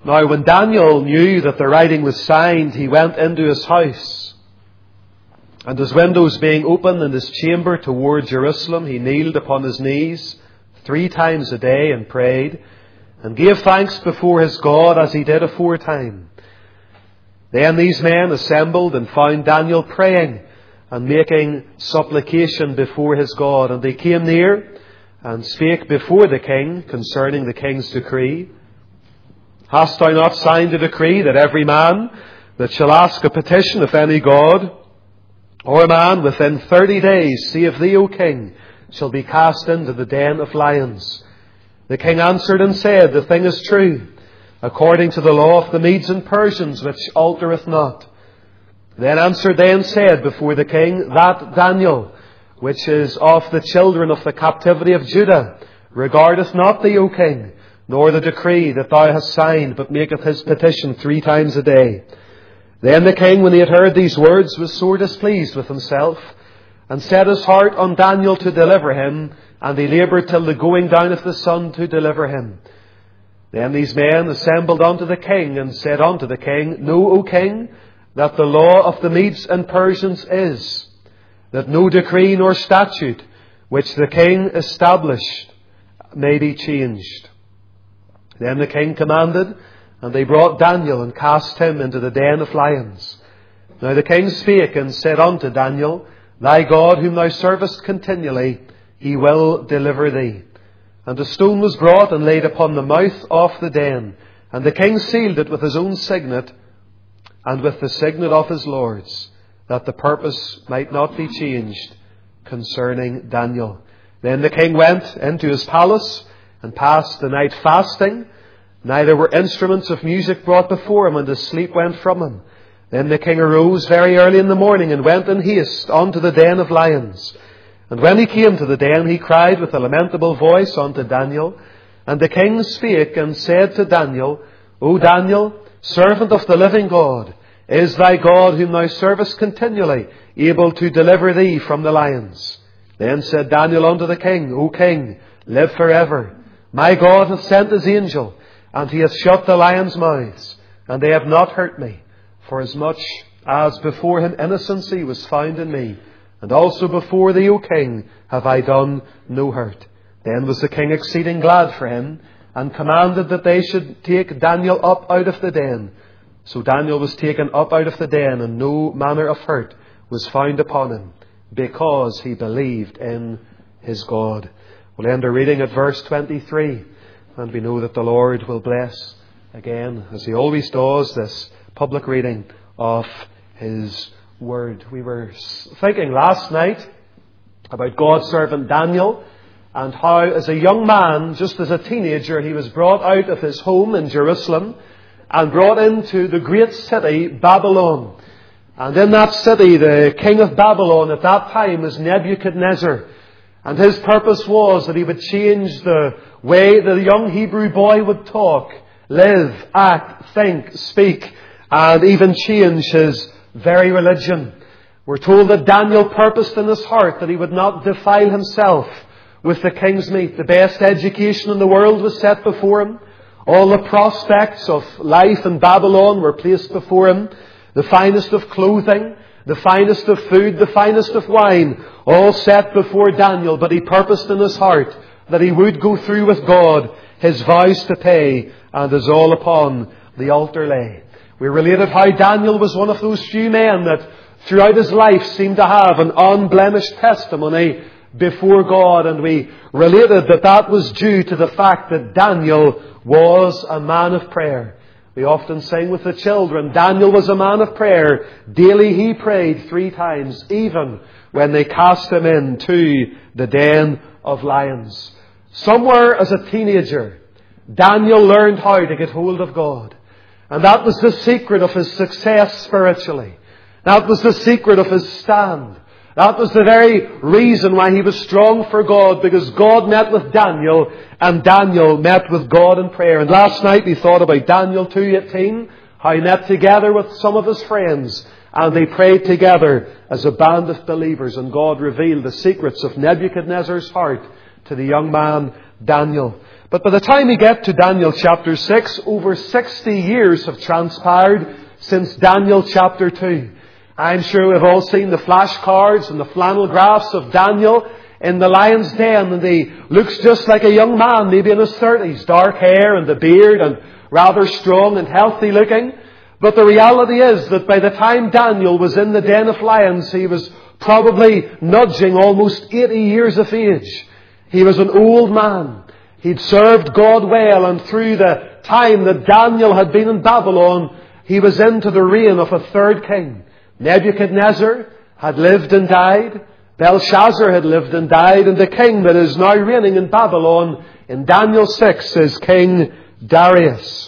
Now when Daniel knew that the writing was signed, he went into his house. And his windows being open in his chamber toward Jerusalem, he kneeled upon his knees 3 times a day and prayed, and gave thanks before his God as he did aforetime. Then these men assembled and found Daniel praying and making supplication before his God. And they came near and spake before the king concerning the king's decree. Hast thou not signed a decree that every man that shall ask a petition of any god or man within 30 days, save thee, O king, shall be cast into the den of lions? The king answered and said, The thing is true, according to the law of the Medes and Persians, which altereth not. Then answered they and said before the king, That Daniel, which is of the children of the captivity of Judah, regardeth not thee, O king, nor the decree that thou hast signed, but maketh his petition 3 times a day. Then the king, when he had heard these words, was sore displeased with himself, and set his heart on Daniel to deliver him, and he laboured till the going down of the sun to deliver him. Then these men assembled unto the king, and said unto the king, Know, O king, that the law of the Medes and Persians is, that no decree nor statute which the king established may be changed. Then the king commanded, and they brought Daniel and cast him into the den of lions. Now the king spake and said unto Daniel, Thy God, whom thou servest continually, he will deliver thee. And a stone was brought and laid upon the mouth of the den. And the king sealed it with his own signet and with the signet of his lords, that the purpose might not be changed concerning Daniel. Then the king went into his palace and passed the night fasting. Neither were instruments of music brought before him, and his sleep went from him. Then the king arose very early in the morning and went in haste unto the den of lions. And when he came to the den, he cried with a lamentable voice unto Daniel. And the king spake and said to Daniel, O Daniel, servant of the living God, is thy God, whom thou servest continually, able to deliver thee from the lions? Then said Daniel unto the king, O king, live forever. My God hath sent his angel, and he hath shut the lions' mouths, and they have not hurt me, for as much as before him innocency was found in me, and also before thee, O king, have I done no hurt. Then was the king exceeding glad for him, and commanded that they should take Daniel up out of the den. So Daniel was taken up out of the den, and no manner of hurt was found upon him, because he believed in his God. We'll end our reading at verse 23, and we know that the Lord will bless again, as he always does, this public reading of his word. We were thinking last night about God's servant Daniel, and how as a young man, just as a teenager, he was brought out of his home in Jerusalem and brought into the great city Babylon. And in that city, the king of Babylon at that time was Nebuchadnezzar. And his purpose was that he would change the way the young Hebrew boy would talk, live, act, think, speak, and even change his very religion. We're told that Daniel purposed in his heart that he would not defile himself with the king's meat. The best education in the world was set before him. All the prospects of life in Babylon were placed before him. The finest of clothing, the finest of food, the finest of wine, all set before Daniel. But he purposed in his heart that he would go through with God his vows to pay, and his all upon the altar lay. We related how Daniel was one of those few men that throughout his life seemed to have an unblemished testimony before God, and we related that that was due to the fact that Daniel was a man of prayer. We often sing with the children, Daniel was a man of prayer. Daily he prayed 3 times, even when they cast him into the den of lions. Somewhere as a teenager, Daniel learned how to get hold of God. And that was the secret of his success spiritually. That was the secret of his stand. That was the very reason why he was strong for God, because God met with Daniel, and Daniel met with God in prayer. And last night we thought about Daniel 2:18, how he met together with some of his friends, and they prayed together as a band of believers, and God revealed the secrets of Nebuchadnezzar's heart to the young man Daniel. But by the time we get to Daniel chapter 6, over 60 years have transpired since Daniel chapter 2. I'm sure we've all seen the flashcards and the flannel graphs of Daniel in the lion's den, and he looks just like a young man, maybe in his 30s, dark hair and the beard and rather strong and healthy looking. But the reality is that by the time Daniel was in the den of lions, he was probably nudging almost 80 years of age. He was an old man. He'd served God well, and through the time that Daniel had been in Babylon, he was into the reign of a third king. Nebuchadnezzar had lived and died. Belshazzar had lived and died. And the king that is now reigning in Babylon in Daniel 6 is King Darius.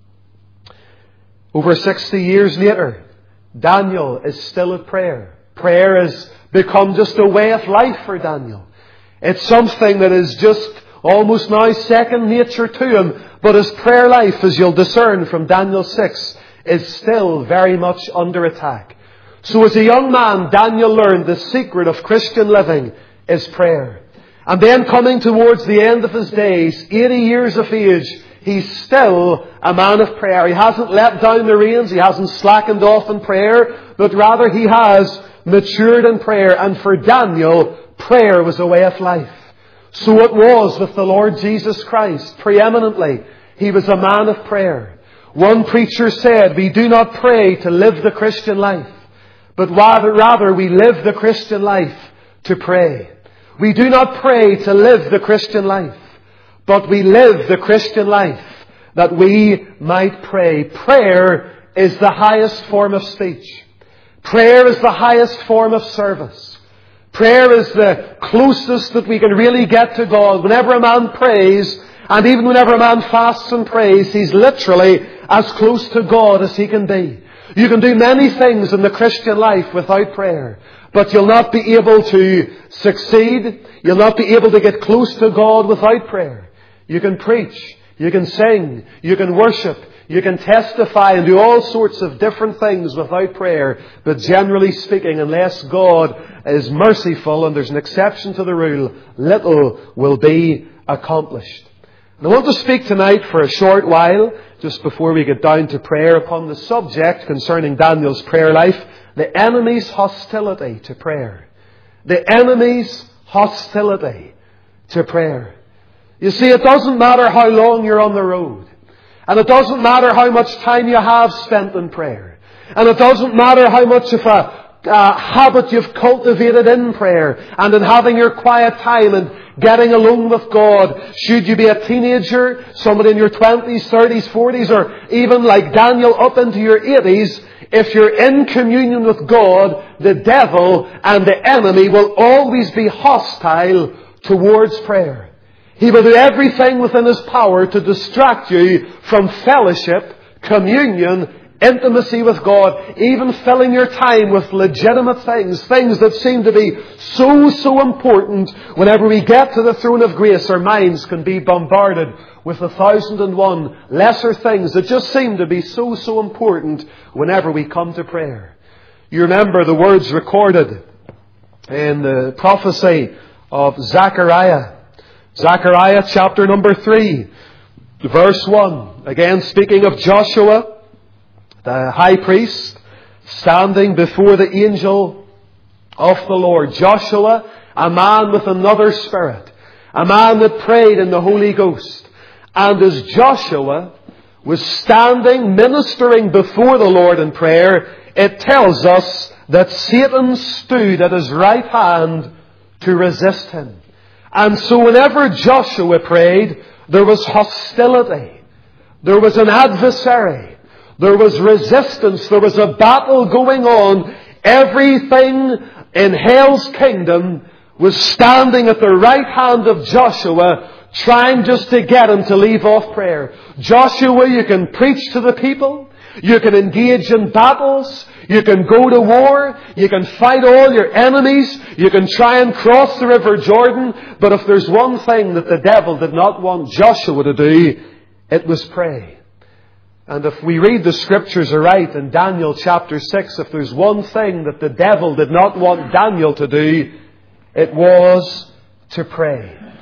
Over 60 years later, Daniel is still at prayer. Prayer has become just a way of life for Daniel. It's something that is just almost now second nature to him. But his prayer life, as you'll discern from Daniel 6, is still very much under attack. So as a young man, Daniel learned the secret of Christian living is prayer. And then coming towards the end of his days, 80 years of age, he's still a man of prayer. He hasn't let down the reins. He hasn't slackened off in prayer. But rather he has matured in prayer. And for Daniel, prayer was a way of life. So it was with the Lord Jesus Christ. Preeminently, he was a man of prayer. One preacher said, we do not pray to live the Christian life, but rather we live the Christian life to pray. We do not pray to live the Christian life, but we live the Christian life that we might pray. Prayer is the highest form of speech. Prayer is the highest form of service. Prayer is the closest that we can really get to God. Whenever a man prays, and even whenever a man fasts and prays, he's literally as close to God as he can be. You can do many things in the Christian life without prayer, but you'll not be able to succeed. You'll not be able to get close to God without prayer. You can preach, you can sing, you can worship, you can testify and do all sorts of different things without prayer. But generally speaking, unless God is merciful, and there's an exception to the rule, little will be accomplished. And I want to speak tonight for a short while, just before we get down to prayer, upon the subject concerning Daniel's prayer life, the enemy's hostility to prayer. The enemy's hostility to prayer. You see, it doesn't matter how long you're on the road. And it doesn't matter how much time you have spent in prayer. And it doesn't matter how much of a habit you've cultivated in prayer and in having your quiet time and getting alone with God. Should you be a teenager, somebody in your 20s, 30s, 40s, or even like Daniel up into your 80s, if you're in communion with God, the devil and the enemy will always be hostile towards prayer. He will do everything within his power to distract you from fellowship, communion, intimacy with God, even filling your time with legitimate things that seem to be so important. Whenever we get to the throne of grace, our minds can be bombarded with 1,001 lesser things that just seem to be so important whenever we come to prayer. You remember the words recorded in the prophecy of Zechariah. Zechariah chapter number 3, verse 1. Again, speaking of Joshua, the high priest, standing before the angel of the Lord. Joshua, a man with another spirit. A man that prayed in the Holy Ghost. And as Joshua was standing, ministering before the Lord in prayer, it tells us that Satan stood at his right hand to resist him. And so whenever Joshua prayed, there was hostility. There was an adversary. There was resistance. There was a battle going on. Everything in hell's kingdom was standing at the right hand of Joshua, trying just to get him to leave off prayer. Joshua, you can preach to the people. You can engage in battles. You can go to war. You can fight all your enemies. You can try and cross the River Jordan. But if there's one thing that the devil did not want Joshua to do, it was pray. And if we read the Scriptures aright in Daniel chapter 6, if there's one thing that the devil did not want Daniel to do, it was to pray.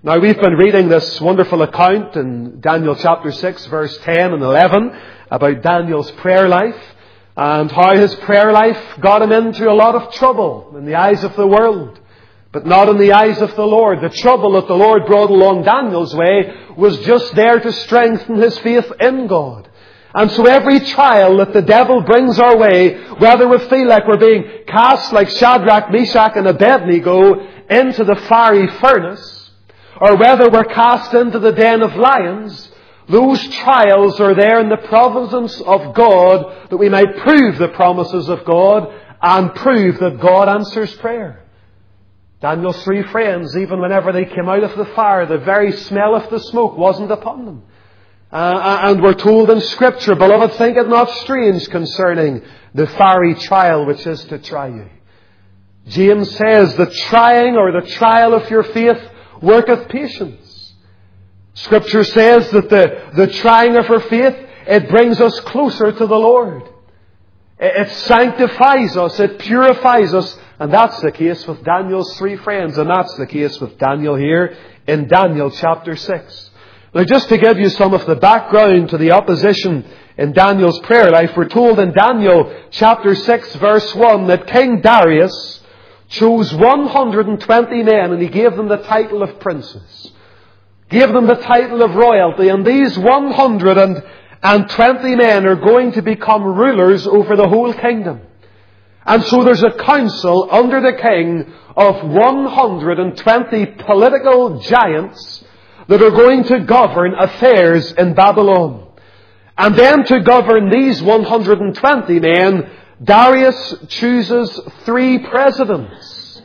Now, we've been reading this wonderful account in Daniel chapter 6, verse 10 and 11 about Daniel's prayer life and how his prayer life got him into a lot of trouble in the eyes of the world, but not in the eyes of the Lord. The trouble that the Lord brought along Daniel's way was just there to strengthen his faith in God. And so every trial that the devil brings our way, whether we feel like we're being cast like Shadrach, Meshach and Abednego into the fiery furnace, or whether we're cast into the den of lions, those trials are there in the providence of God that we might prove the promises of God and prove that God answers prayer. Daniel's 3 friends, even whenever they came out of the fire, the very smell of the smoke wasn't upon them. And we're told in Scripture, beloved, think it not strange concerning the fiery trial which is to try you. James says, the trying or the trial of your faith worketh patience. Scripture says that the trying of our faith, it brings us closer to the Lord. It sanctifies us, it purifies us, and that's the case with Daniel's 3 friends, and that's the case with Daniel here in Daniel chapter 6. Now, just to give you some of the background to the opposition in Daniel's prayer life, we're told in Daniel chapter 6 verse 1 that King Darius chose 120 men and he gave them the title of princes. Gave them the title of royalty, and these 120 men are going to become rulers over the whole kingdom. And so there's a council under the king of 120 political giants that are going to govern affairs in Babylon. And then to govern these 120 men, Darius chooses 3 presidents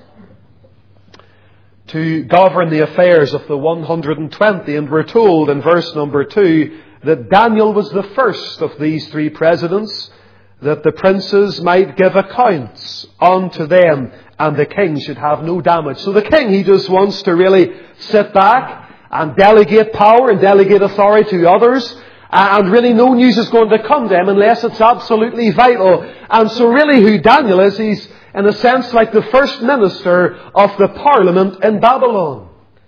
to govern the affairs of the 120. And we're told in verse number 2 that Daniel was the first of these 3 presidents, that the princes might give accounts unto them and the king should have no damage. So the king, he just wants to really sit back and delegate power and delegate authority to others. And really no news is going to come to him unless it's absolutely vital. And so really who Daniel is, he's in a sense like the first minister of the parliament in Babylon.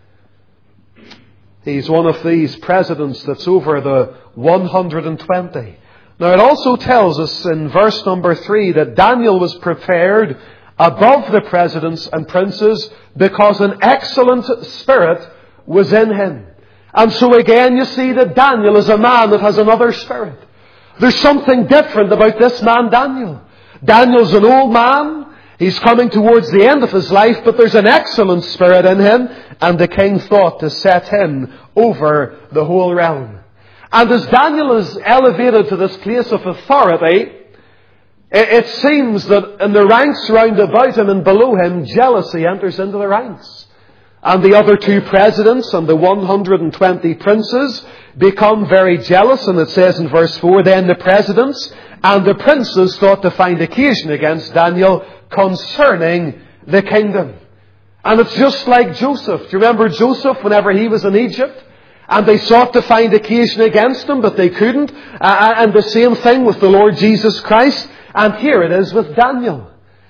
He's one of these presidents that's over the 120. Now it also tells us in verse number 3 that Daniel was prepared above the presidents and princes because an excellent spirit was in him. And so again you see that Daniel is a man that has another spirit. There's something different about this man Daniel. Daniel's an old man. He's coming towards the end of his life, but there's an excellent spirit in him, and the king thought to set him over the whole realm. And as Daniel is elevated to this place of authority, it seems that in the ranks round about him and below him, jealousy enters into the ranks. And the other 2 presidents and the 120 princes become very jealous. And it says in verse 4, then the presidents and the princes thought to find occasion against Daniel concerning the kingdom. And it's just like Joseph. Do you remember Joseph whenever he was in Egypt? And they sought to find occasion against him, but they couldn't. And the same thing with the Lord Jesus Christ. And here it is with Daniel.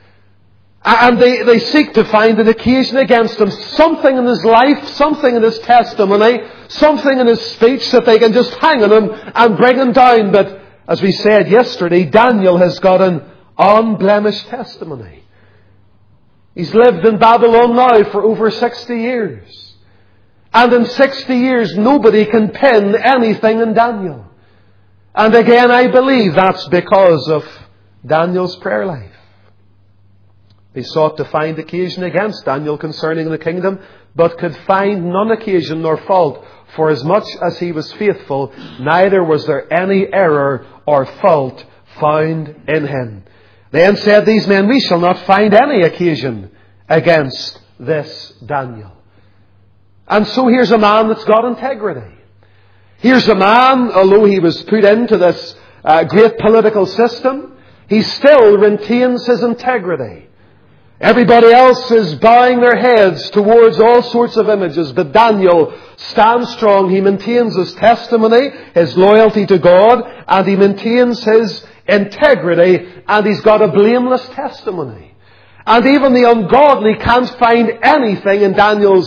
And they seek to find an occasion against him. Something in his life, something in his testimony, something in his speech that they can just hang on him and bring him down. But as we said yesterday, Daniel has got an unblemished testimony. He's lived in Babylon now for over 60 years. And in 60 years, nobody can pin anything in Daniel. And again, I believe that's because of Daniel's prayer life. They sought to find occasion against Daniel concerning the kingdom, but could find none occasion nor fault. For as much as he was faithful, neither was there any error or fault found in him. Then said these men, we shall not find any occasion against this Daniel. And so here's a man that's got integrity. Here's a man, although he was put into this great political system, he still retains his integrity. Everybody else is bowing their heads towards all sorts of images, but Daniel stands strong. He maintains his testimony, his loyalty to God, and he maintains his integrity, and he's got a blameless testimony. And even the ungodly can't find anything in Daniel's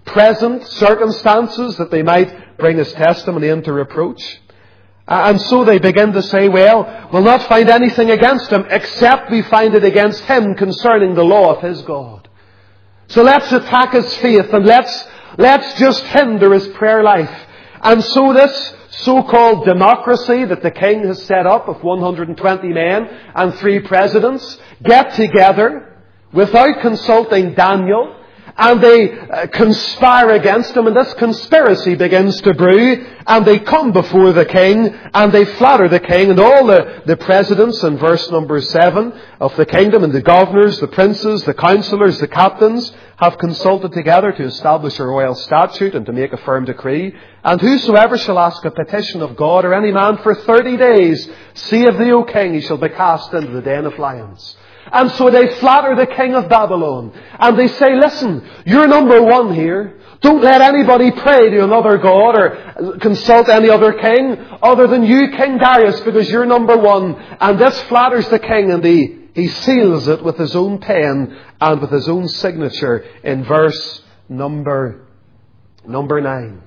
present circumstances that they might bring his testimony into reproach. And so they begin to say, well, we'll not find anything against him except we find it against him concerning the law of his God. So let's attack his faith and let's just hinder his prayer life. And so this so-called democracy that the king has set up of 120 men and 3 presidents get together without consulting Daniel, and they conspire against him, and this conspiracy begins to brew, and they come before the king, and they flatter the king, and all the presidents in verse number 7 of the kingdom, and the governors, the princes, the councillors, the captains, have consulted together to establish a royal statute and to make a firm decree. And whosoever shall ask a petition of God or any man for 30 days, save thee, O king, he shall be cast into the den of lions. And so they flatter the king of Babylon. And they say, listen, you're number one here. Don't let anybody pray to another god or consult any other king other than you, King Darius, because you're number one. And this flatters the king, and he seals it with his own pen and with his own signature in verse number 9.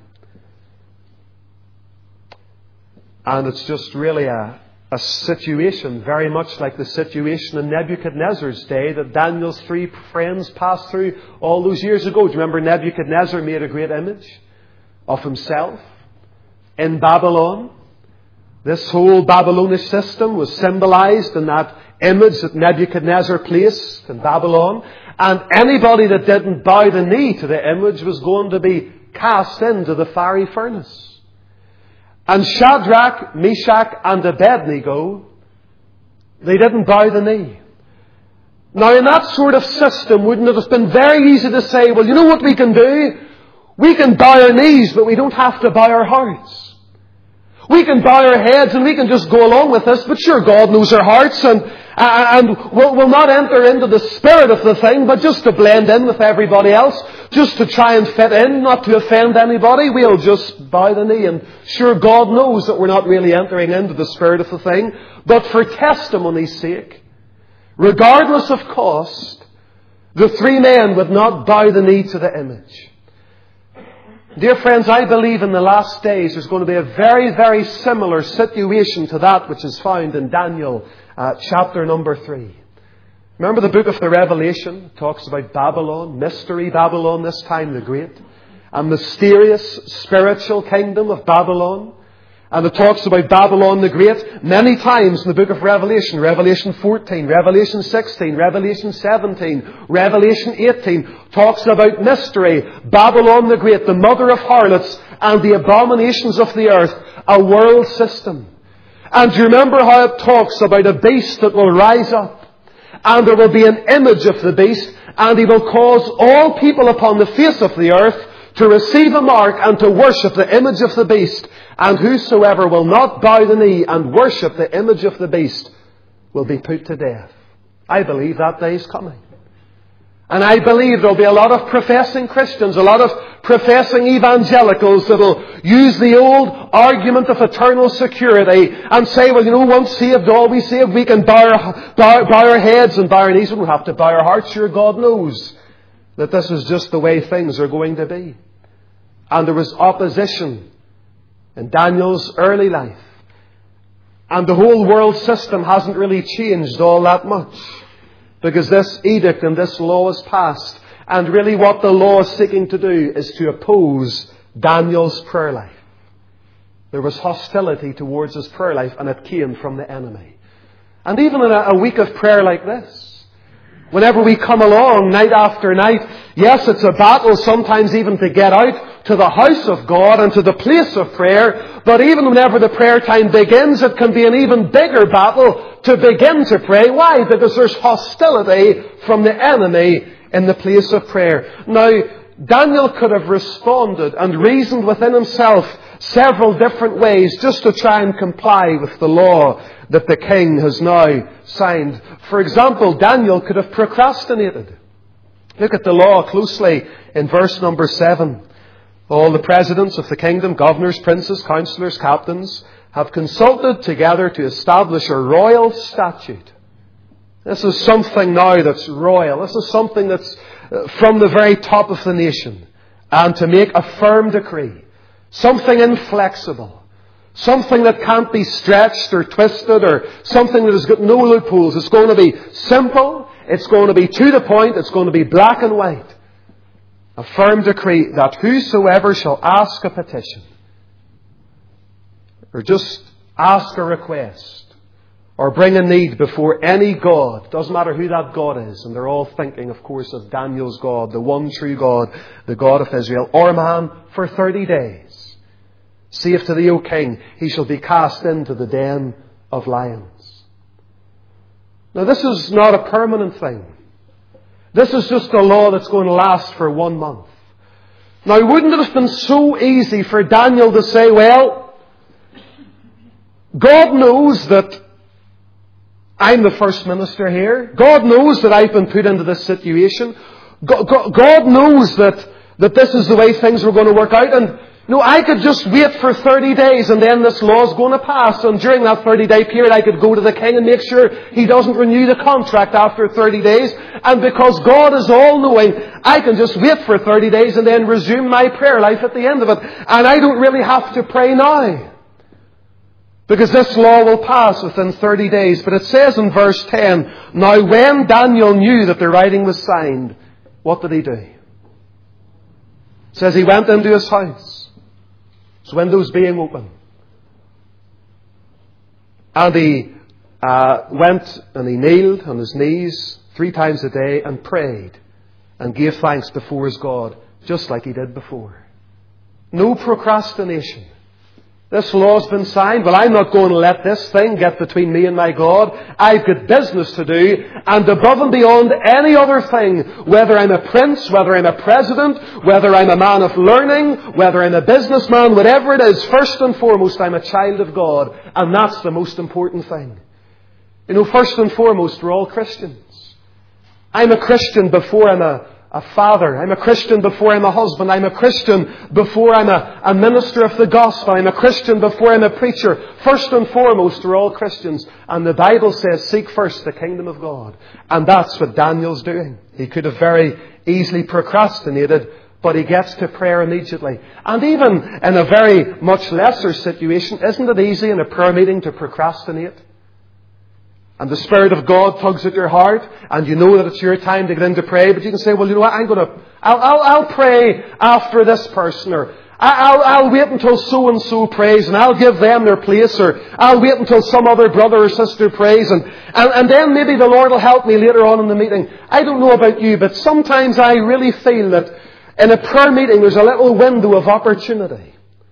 And it's just really a situation very much like the situation in Nebuchadnezzar's day that Daniel's 3 friends passed through all those years ago. Do you remember Nebuchadnezzar made a great image of himself in Babylon? This whole Babylonish system was symbolized in that image that Nebuchadnezzar placed in Babylon. And anybody that didn't bow the knee to the image was going to be cast into the fiery furnace. And Shadrach, Meshach and Abednego, they didn't bow the knee. Now in that sort of system, wouldn't it have been very easy to say, well, you know what we can do? We can bow our knees, but we don't have to bow our hearts. We can bow our heads and we can just go along with this, but sure, God knows our hearts, and we'll not enter into the spirit of the thing, but just to blend in with everybody else, just to try and fit in, not to offend anybody, we'll just bow the knee. And sure, God knows that we're not really entering into the spirit of the thing, but for testimony's sake, regardless of cost, the 3 men would not bow the knee to the image. Dear friends, I believe in the last days there's going to be a very, very similar situation to that which is found in Daniel chapter number 3. Remember the book of the Revelation talks about Babylon, mystery Babylon, this time the great, a mysterious spiritual kingdom of Babylon. And it talks about Babylon the Great many times in the book of Revelation. Revelation 14, Revelation 16, Revelation 17, Revelation 18 talks about mystery, Babylon the Great, the mother of harlots and the abominations of the earth, a world system. And do you remember how it talks about a beast that will rise up? And there will be an image of the beast, and he will cause all people upon the face of the earth to receive a mark and to worship the image of the beast. And whosoever will not bow the knee and worship the image of the beast will be put to death. I believe that day is coming. And I believe there'll be a lot of professing Christians, a lot of professing evangelicals that will use the old argument of eternal security and say, well, you know, once saved, always saved. We can bow our heads and bow our knees. We don't have to bow our hearts. Sure, God knows that this is just the way things are going to be. And there was opposition in Daniel's early life. And the whole world system hasn't really changed all that much, because this edict and this law is passed. And really what the law is seeking to do is to oppose Daniel's prayer life. There was hostility towards his prayer life, and it came from the enemy. And even in a week of prayer like this, whenever we come along night after night, yes, it's a battle sometimes even to get out to the house of God and to the place of prayer. But even whenever the prayer time begins, it can be an even bigger battle to begin to pray. Why? Because there's hostility from the enemy in the place of prayer. Now, Daniel could have responded and reasoned within himself several different ways just to try and comply with the law that the king has now signed. For example, Daniel could have procrastinated. Look at the law closely in verse number 7. All the presidents of the kingdom, governors, princes, councillors, captains, have consulted together to establish a royal statute. This is something now that's royal. This is something that's from the very top of the nation. and to make a firm decree. Something inflexible. Something that can't be stretched or twisted, or something that has got no loopholes. It's going to be simple. It's going to be to the point. It's going to be black and white. A firm decree that whosoever shall ask a petition, or just ask a request, or bring a need before any God, doesn't matter who that God is, and they're all thinking, of course, of Daniel's God, the one true God, the God of Israel, or man, for 30 days. Saith to thee, O king, he shall be cast into the den of lions. Now this is not a permanent thing. This is just a law that's going to last for 1 month. Now, wouldn't it have been so easy for Daniel to say, well, God knows that I'm the first minister here. God knows that I've been put into this situation. God knows that this is the way things were going to work out. And no, I could just wait for 30 days and then this law is going to pass. And during that 30-day period, I could go to the king and make sure he doesn't renew the contract after 30 days. And because God is all-knowing, I can just wait for 30 days and then resume my prayer life at the end of it. And I don't really have to pray now, because this law will pass within 30 days. But it says in verse 10, now when Daniel knew that the writing was signed, what did he do? It says he went into his house. His windows being open. And he went and he kneeled on his knees 3 times a day and prayed and gave thanks before his God, just like he did before. No procrastination. This law's been signed. Well, I'm not going to let this thing get between me and my God. I've got business to do. And above and beyond any other thing, whether I'm a prince, whether I'm a president, whether I'm a man of learning, whether I'm a businessman, whatever it is, first and foremost, I'm a child of God. And that's the most important thing. You know, first and foremost, we're all Christians. I'm a Christian before I'm a father. I'm a Christian before I'm a husband. I'm a Christian before I'm a minister of the gospel. I'm a Christian before I'm a preacher. First and foremost, we're all Christians. And the Bible says, seek first the kingdom of God. And that's what Daniel's doing. He could have very easily procrastinated, but he gets to prayer immediately. And even in a very much lesser situation, isn't it easy in a prayer meeting to procrastinate? And the Spirit of God tugs at your heart, and you know that it's your time to get in to pray, but you can say, well, you know what, I'll pray after this person, or I'll wait until so-and-so prays, and I'll give them their place, or I'll wait until some other brother or sister prays, and then maybe the Lord will help me later on in the meeting. I don't know about you, but sometimes I really feel that in a prayer meeting there's a little window of opportunity.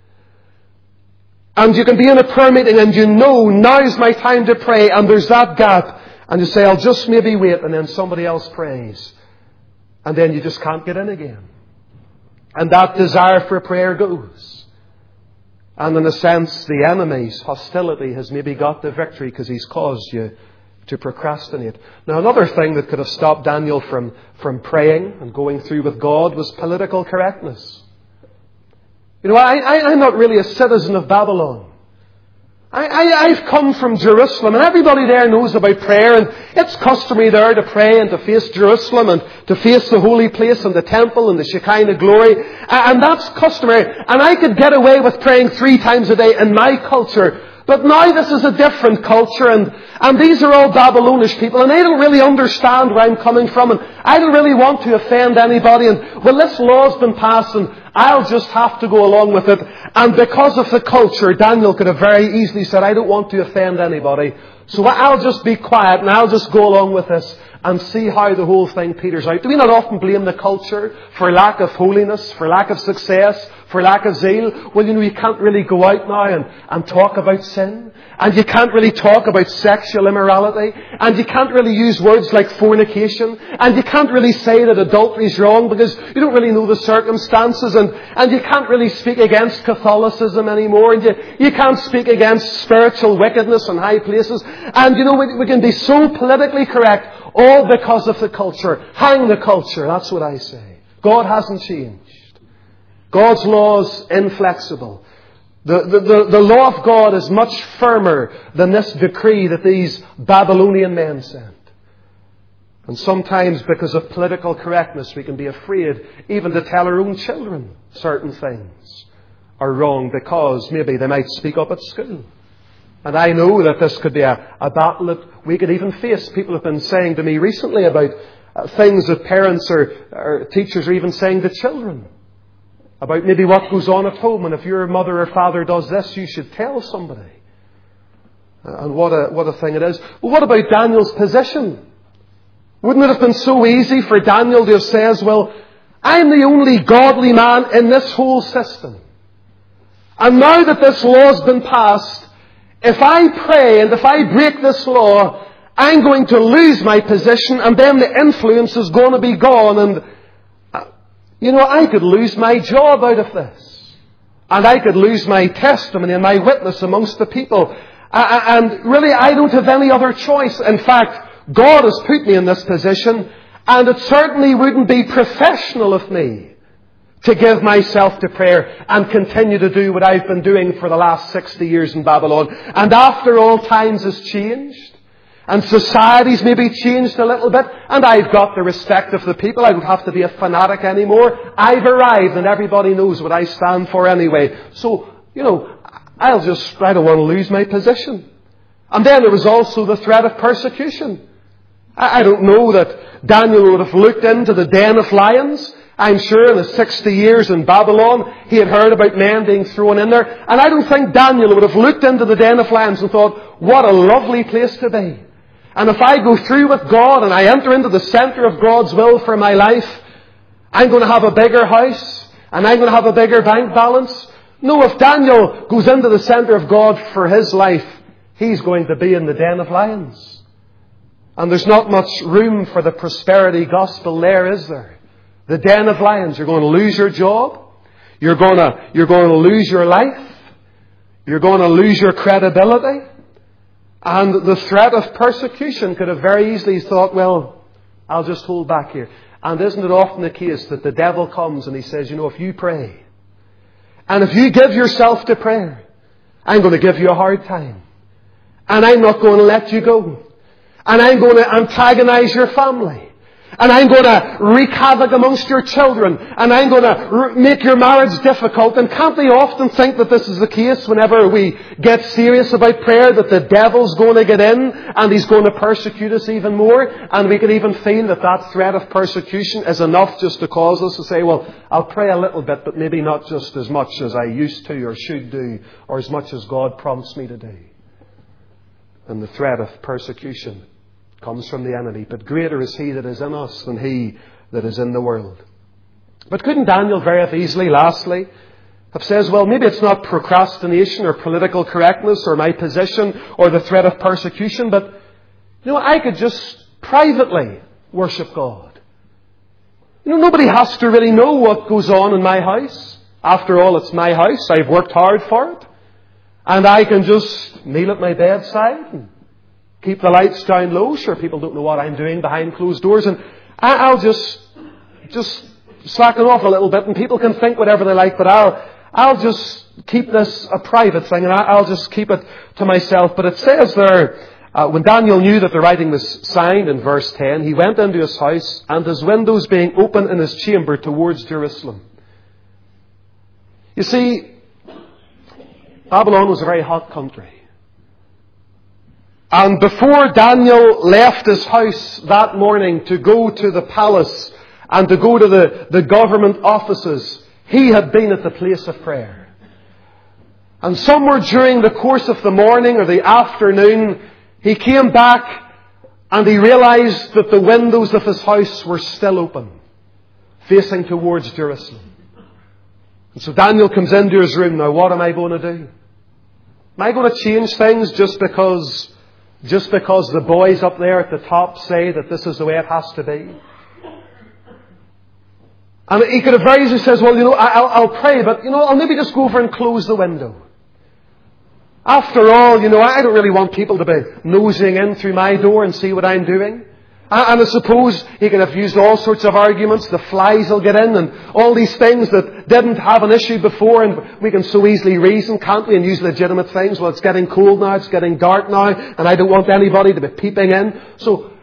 And you can be in a prayer meeting and you know, now's my time to pray, and there's that gap. And you say, I'll just maybe wait, and then somebody else prays. And then you just can't get in again. And that desire for prayer goes. And in a sense, the enemy's hostility has maybe got the victory because he's caused you to procrastinate. Now, another thing that could have stopped Daniel from praying and going through with God was political correctness. You know, I'm not really a citizen of Babylon. I've come from Jerusalem, and everybody there knows about prayer, and it's customary there to pray and to face Jerusalem and to face the holy place and the temple and the Shekinah glory. And that's customary. And I could get away with praying 3 times a day in my culture. But now this is a different culture, and these are all Babylonish people, and they don't really understand where I'm coming from, and I don't really want to offend anybody, and well, this law's been passed, and I'll just have to go along with it. And because of the culture, Daniel could have very easily said, I don't want to offend anybody, so I'll just be quiet, and I'll just go along with this and see how the whole thing peters out. Do we not often blame the culture for lack of holiness, for lack of success, for lack of zeal? Well, you know, you can't really go out now and talk about sin. And you can't really talk about sexual immorality. And you can't really use words like fornication. And you can't really say that adultery is wrong because you don't really know the circumstances. And you can't really speak against Catholicism anymore. And you can't speak against spiritual wickedness in high places. And you know, we can be so politically correct, all because of the culture. Hang the culture, that's what I say. God hasn't changed. God's law's inflexible. The law of God is much firmer than this decree that these Babylonian men sent. And sometimes because of political correctness we can be afraid even to tell our own children certain things are wrong because maybe they might speak up at school. And I know that this could be a battle that we could even face. People have been saying to me recently about things that parents or teachers are even saying to children. About maybe what goes on at home. And if your mother or father does this, you should tell somebody. And what a thing it is. Well, what about Daniel's position? Wouldn't it have been so easy for Daniel to have said, well, I'm the only godly man in this whole system. And now that this law's been passed, if I pray and if I break this law, I'm going to lose my position and then the influence is going to be gone. And, I could lose my job out of this. And I could lose my testimony and my witness amongst the people. And really, I don't have any other choice. In fact, God has put me in this position, and it certainly wouldn't be professional of me to give myself to prayer and continue to do what I've been doing for the last 60 years in Babylon. And after all, times has changed, and society's maybe changed a little bit, and I've got the respect of the people. I don't have to be a fanatic anymore. I've arrived, and everybody knows what I stand for anyway. So, I don't want to lose my position. And then there was also the threat of persecution. I don't know that Daniel would have looked into the den of lions. I'm sure in his 60 years in Babylon, he had heard about men being thrown in there. And I don't think Daniel would have looked into the den of lions and thought, what a lovely place to be. And if I go through with God and I enter into the center of God's will for my life, I'm going to have a bigger house and I'm going to have a bigger bank balance. No, if Daniel goes into the center of God for his life, he's going to be in the den of lions. And there's not much room for the prosperity gospel there, is there? The den of lions. You're going to lose your job. You're going to lose your life. You're going to lose your credibility. And the threat of persecution could have very easily thought, well, I'll just hold back here. And isn't it often the case that the devil comes and he says, if you pray, and if you give yourself to prayer, I'm going to give you a hard time. And I'm not going to let you go. And I'm going to antagonize your family. And I'm going to wreak havoc amongst your children. And I'm going to make your marriage difficult. And can't we often think that this is the case whenever we get serious about prayer, that the devil's going to get in and he's going to persecute us even more? And we can even feel that threat of persecution is enough just to cause us to say, well, I'll pray a little bit, but maybe not just as much as I used to or should do, or as much as God prompts me to do. And the threat of persecution comes from the enemy. But greater is he that is in us than he that is in the world. But couldn't Daniel very easily, lastly, have said, well, maybe it's not procrastination or political correctness or my position or the threat of persecution, but, I could just privately worship God. Nobody has to really know what goes on in my house. After all, it's my house. I've worked hard for it. And I can just kneel at my bedside and keep the lights down low. Sure, people don't know what I'm doing behind closed doors. And I'll just slacken off a little bit and people can think whatever they like. But I'll just keep this a private thing and I'll just keep it to myself. But it says there, when Daniel knew that the writing was signed in verse 10, he went into his house and his windows being open in his chamber towards Jerusalem. You see, Babylon was a very hot country. And before Daniel left his house that morning to go to the palace and to go to the government offices, he had been at the place of prayer. And somewhere during the course of the morning or the afternoon, he came back and he realized that the windows of his house were still open, facing towards Jerusalem. And so Daniel comes into his room. Now, what am I going to do? Am I going to change things just because the boys up there at the top say that this is the way it has to be? And he could have very easily said, well, I'll pray, but, I'll maybe just go over and close the window. After all, I don't really want people to be nosing in through my door and see what I'm doing. And I suppose he could have used all sorts of arguments. The flies will get in and all these things that didn't have an issue before. And we can so easily reason, can't we, and use legitimate things. Well, it's getting cold now, it's getting dark now, and I don't want anybody to be peeping in. So,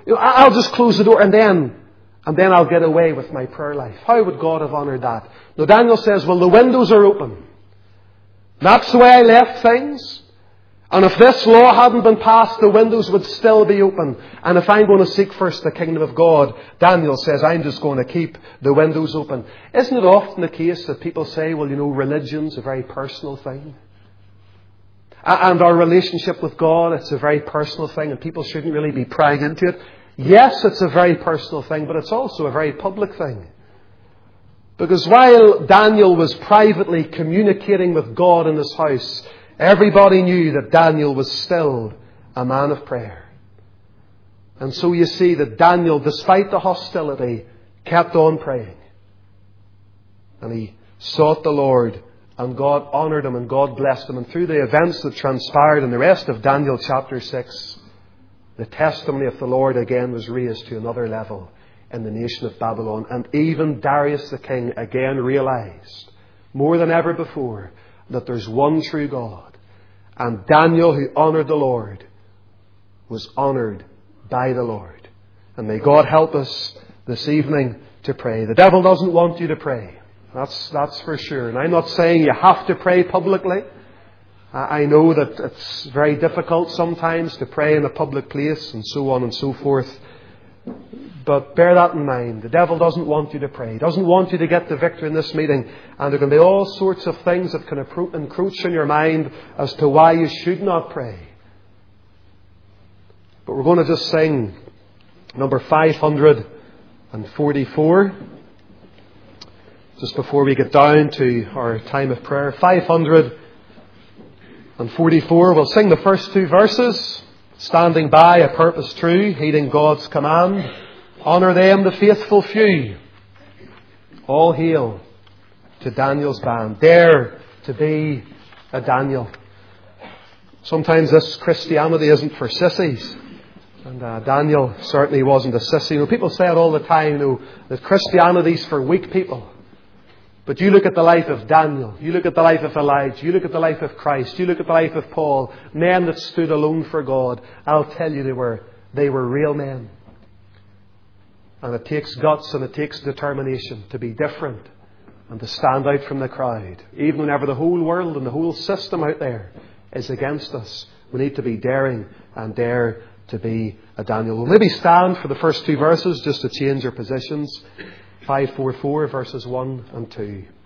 I'll just close the door and then I'll get away with my prayer life. How would God have honoured that? Now Daniel says, well, the windows are open. That's the way I left things. And if this law hadn't been passed, the windows would still be open. And if I'm going to seek first the kingdom of God, Daniel says, I'm just going to keep the windows open. Isn't it often the case that people say, well, religion's a very personal thing? And our relationship with God, it's a very personal thing, and people shouldn't really be prying into it. Yes, it's a very personal thing, but it's also a very public thing. Because while Daniel was privately communicating with God in his house, everybody knew that Daniel was still a man of prayer. And so you see that Daniel, despite the hostility, kept on praying. And he sought the Lord, and God honoured him and God blessed him. And through the events that transpired in the rest of Daniel chapter 6, the testimony of the Lord again was raised to another level in the nation of Babylon. And even Darius the king again realised, more than ever before, that there's one true God. And Daniel, who honoured the Lord, was honoured by the Lord. And may God help us this evening to pray. The devil doesn't want you to pray. That's for sure. And I'm not saying you have to pray publicly. I know that it's very difficult sometimes to pray in a public place and so on and so forth. But bear that in mind. The devil doesn't want you to pray. He doesn't want you to get the victory in this meeting. And there can be all sorts of things that can encroach in your mind as to why you should not pray. But we're going to just sing number 544. Just before we get down to our time of prayer. 544. We'll sing the first two verses. Standing by a purpose true, heeding God's command. Honour them, the faithful few. All hail to Daniel's band. Dare to be a Daniel. Sometimes this Christianity isn't for sissies. And Daniel certainly wasn't a sissy. People say it all the time, that Christianity's for weak people. But you look at the life of Daniel, you look at the life of Elijah, you look at the life of Christ, you look at the life of Paul, men that stood alone for God. I'll tell you, they were real men. And it takes guts and it takes determination to be different and to stand out from the crowd. Even whenever the whole world and the whole system out there is against us, we need to be daring and dare to be a Daniel. We'll maybe stand for the first two verses just to change our positions. 544 verses 1 and 2.